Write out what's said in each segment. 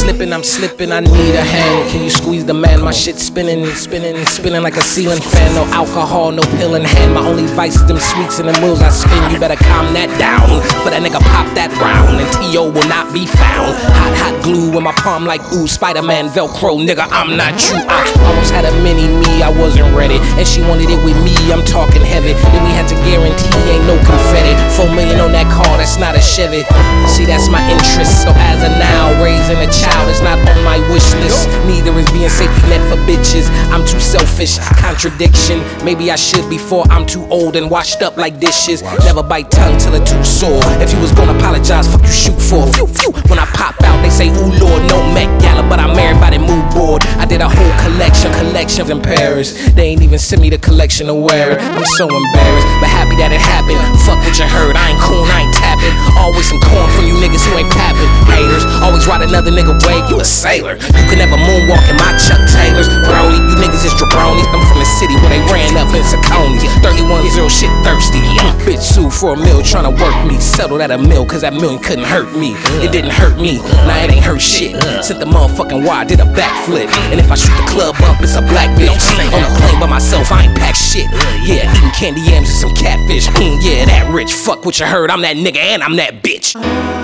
slipping, I need a hand. Can you squeeze the man? My shit spinning like a ceiling fan. No alcohol, no pill in hand. My only vice is them sweets and them wheels I spin. You better calm that down, for that nigga pop that round, and T.O. will not be found. Hot glue in my palm like ooh, Spider-Man Velcro, nigga, I'm not you. I almost had a mini me, I wasn't ready, and she wanted it with me, I'm talking heavy. Then we had to guarantee ain't no confetti. 4 million on that car, that's not a Chevy. See, that's my interest, so as of now, raising a child is not on my wish list. Neither is being safety net for bitches. I'm too selfish, contradiction. Maybe I should before I'm too old and washed up like dishes. Never bite tongue till it too sore. If you was gonna apologize, fuck you shoot for. Phew, phew. When I pop out, they say, ooh Lord, no Met Gala, but I'm everybody mood board. I did a whole collection in Paris. They ain't even sent me the collection to wear it. I'm so embarrassed, but happy that it happened. Fuck what you heard, I ain't cool, I ain't tapping. Always some corn from you niggas who ain't papping. Haters, always ride another nigga way, you a sailor. You can never moonwalk in my Chuck Taylors. Brody, you niggas is jabronis. I'm from the city where they ran up in Saconis. 310 shit thirsty. Bitch sued for a meal, tryna work me. Settled at a mill, cause that million couldn't hurt me. It didn't hurt me, now it ain't hurt shit. Sent the motherfucking wire, did a backflip. And if I shoot the club up, it's a black bitch. On a plane by myself, I ain't packed shit. Yeah, eating candy yams and some catfish. Yeah, that rich. Fuck what you heard, I'm that nigga and I'm that bitch.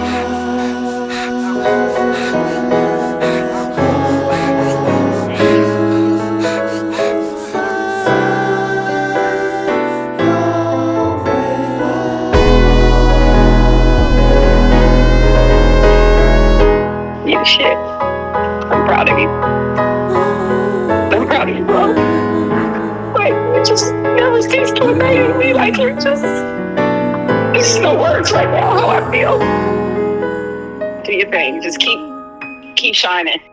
You shit. I'm proud of you. I'm proud of you, bro. Like, you just never cease to amaze me. Like, there's no words right now how I feel. Do your thing. Just keep shining.